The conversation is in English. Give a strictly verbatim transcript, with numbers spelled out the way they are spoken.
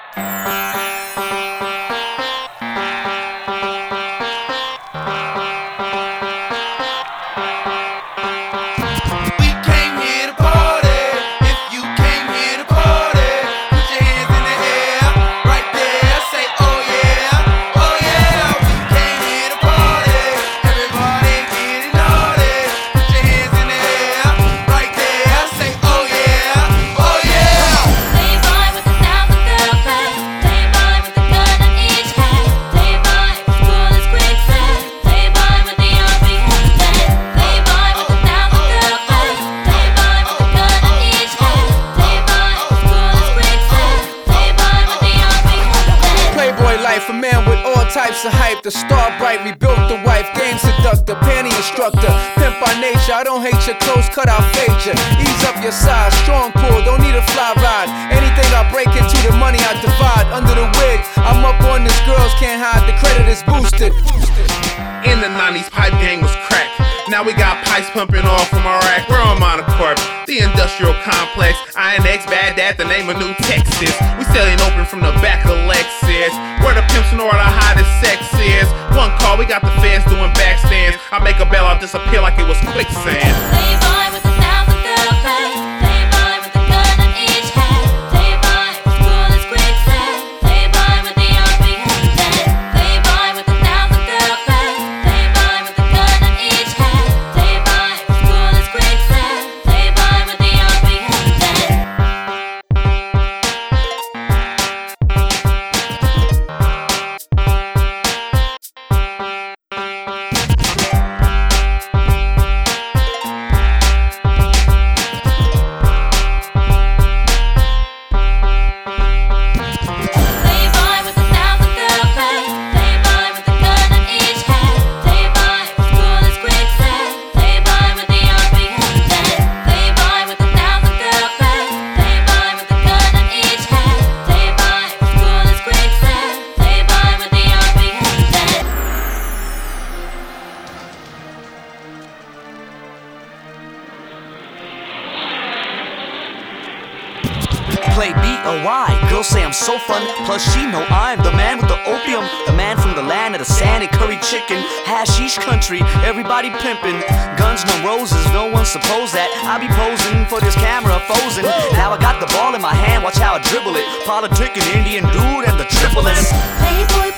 A man with all types of hype. The star bright, we built the wife. Game seductor, panty instructor. Pimp by nature, I don't hate your clothes cut, I'll fade ya. Ease up your size, strong pull, don't need a fly ride. Anything I break into, the money I divide. Under the wig, I'm up on this, girls can't hide. The credit is boosted. In the nineties, pipe gang was crack. Now we got pipes pumping off from Iraq. We're on Monocorp, the industrial complex. I N X, Baghdad, the name of New Texas. We selling open from the back of Lexus. Where the pimps know where the hottest sex is. One call, we got the feds doing backstands. I make a bell, I'll disappear like it was quicksand. Playboy with a thousand girlfriends. Playboy with a gun in each hand. Playboy as cool as quicksand. Playboy with the R P M ten. Playboy with a thousand girlfriends. Playboy with a gun in each hand. Playboy as cool as quicksand. Playboy with the R P M ten. Play B O Y, girls say I'm so fun. Plus she know I'm the man with the opium. The man from the land of the sand and curry chicken. Hashish country, everybody pimping. Guns, no roses, no one suppose that I be posing for this camera, frozen. Now I got the ball in my hand, watch how I dribble it. Politicking Indian dude and the triple S. Playboy